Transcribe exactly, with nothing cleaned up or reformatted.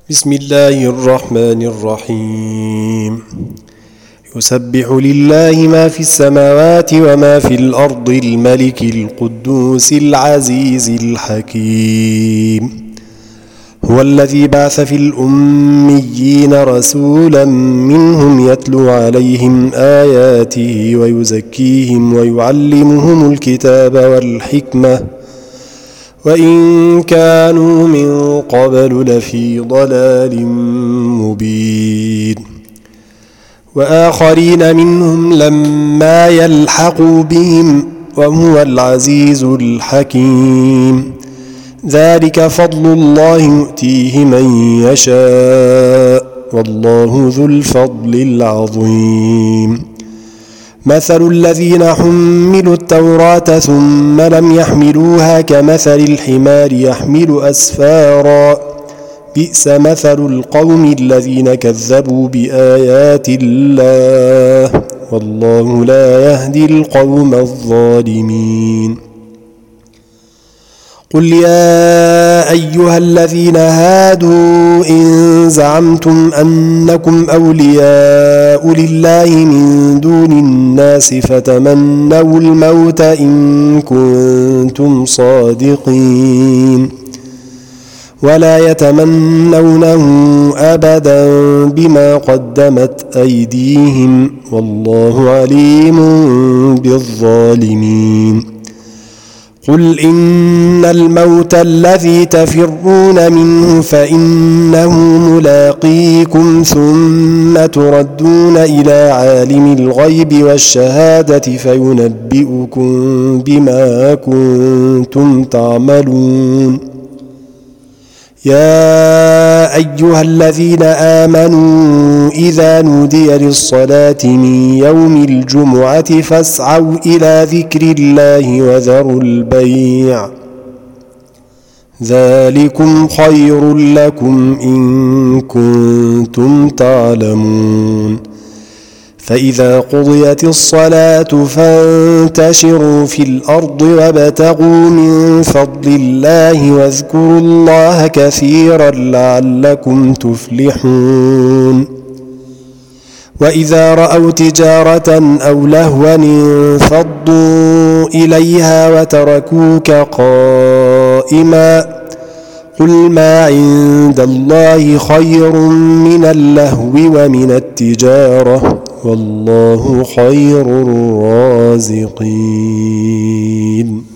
بسم الله الرحمن الرحيم. يسبح لله ما في السماوات وما في الأرض الملك القدوس العزيز الحكيم. هو الذي بعث في الأميين رسولا منهم يتلو عليهم آياته ويزكيهم ويعلمهم الكتاب والحكمة وإن كانوا من قبل لفي ضلال مبين. وآخرين منهم لما يلحقوا بهم وهو العزيز الحكيم. ذلك فضل الله يؤتيه من يشاء والله ذو الفضل العظيم. مثل الذين حملوا التوراة ثم لم يحملوها كمثل الحمار يحمل أسفارا بئس مثل القوم الذين كذبوا بآيات الله والله لا يهدي القوم الظالمين. قل يا أيها الذين هادوا إن زعمتم أنكم أولياء لله من دون الناس فتمنوا الموت إن كنتم صادقين ولا يتمنونه أبدا بما قدمت أيديهم والله عليم بالظالمين. قل إن الموت الذي تفرون منه فإنه ملاقيكم ثم تردون إلى عالم الغيب والشهادة فينبئكم بما كنتم تعملون. يا أيها الذين آمنوا إذا نودي للصلاة من يوم الجمعة فاسعوا إلى ذكر الله وذروا البيع ذلكم خير لكم إن كنتم تعلمون. فإذا قضيت الصلاة فانتشروا في الأرض وابتغوا من فضل الله واذكروا الله كثيرا لعلكم تفلحون. وإذا رأوا تجارة أو لهوا انفضوا إليها وتركوك قائما قل ما عند الله خير من اللهو ومن التجارة والله خير الرازقين.